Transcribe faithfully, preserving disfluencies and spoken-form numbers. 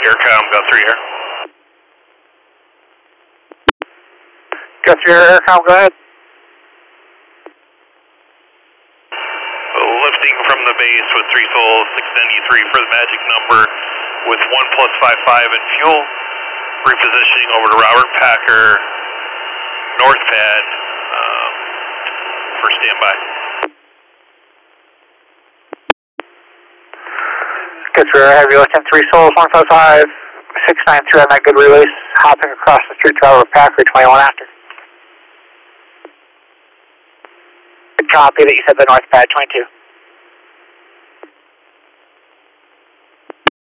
Aircom, got three air. Got three air, Aircom, go ahead. Lifting from the base with three souls, six ninety-three for the magic number with one plus five five in fuel. Repositioning over to Robert Packer, north pad um, for standby. Got three air, heavy lifting, three souls, one five five, six nine three on that good release, hopping across the street to Robert Packer, twenty-one after. Copy that you said the north pad, twenty-two.